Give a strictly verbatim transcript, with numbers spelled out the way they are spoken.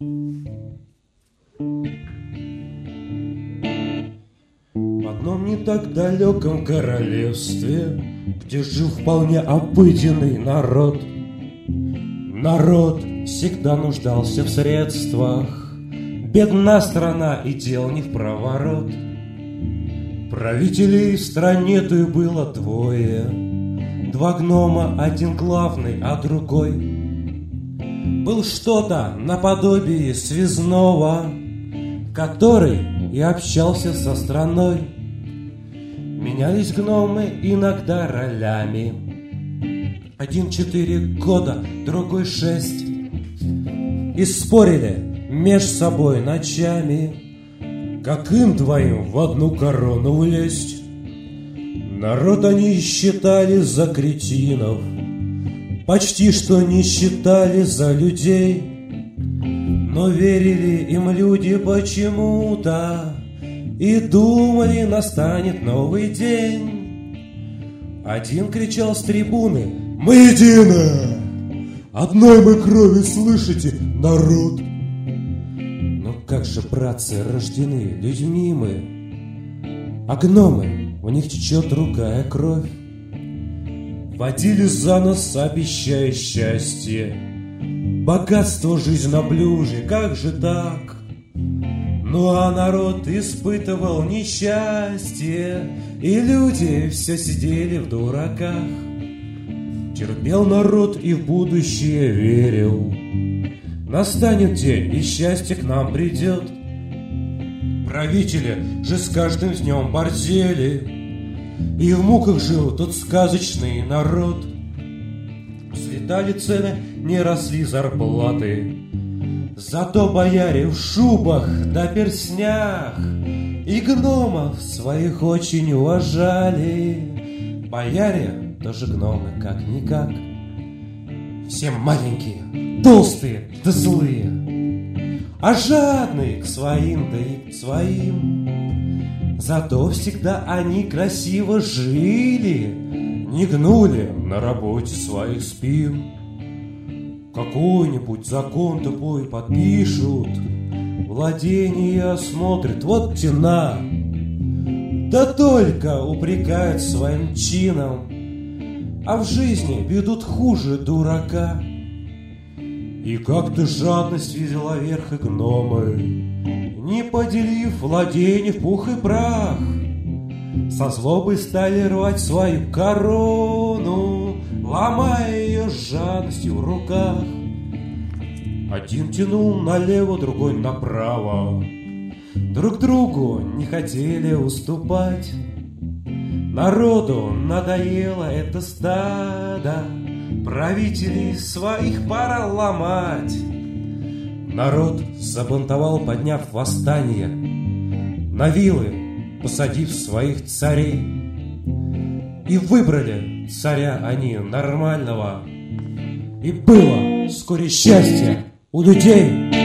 В одном не так далеком королевстве, где жил вполне обыденный народ, народ всегда нуждался в средствах, бедна страна и дел не в проворот. Правителей в стране-то было двое, два гнома, один главный, а другой был что-то наподобие связного, который и общался со страной. Менялись гномы иногда ролями, один четыре года, другой шесть, и спорили меж собой ночами, как им двоим в одну корону влезть. Народ они считали за кретинов, почти что не считали за людей, но верили им люди почему-то и думали, настанет новый день. Один кричал с трибуны: «Мы едины! Одной мы крови, слышите, народ!» Но как же, братцы, рождены людьми мы, а гномы, у них течет другая кровь. Водили за нос, обещая счастье, богатство, жизнь на блюже, как же так? Ну а народ испытывал несчастье, и люди все сидели в дураках. Терпел народ и в будущее верил, настанет день, и счастье к нам придет. Правители же с каждым днем борзели, и в муках жил тот сказочный народ. Взлетали цены, не росли зарплаты, зато бояре в шубах да перстнях и гномов своих очень уважали. Бояре тоже гномы как-никак, все маленькие, толстые да злые, а жадные к своим да и к своим. Зато всегда они красиво жили, не гнули на работе своих спин. Какой-нибудь закон тупой подпишут, владение осмотрят, вот тена. Да только упрекают своим чином, а в жизни ведут хуже дурака. И как-то жадность взяла верх и гномы, не поделив владение в пух и прах, со злобой стали рвать свою корону, ломая ее с жадностью в руках. Один тянул налево, другой направо, друг другу не хотели уступать. Народу надоело это стадо, правителей своих пора ломать. Народ забунтовал, подняв восстание, на вилы посадив своих царей. И выбрали царя они нормального, и было вскоре счастье у людей.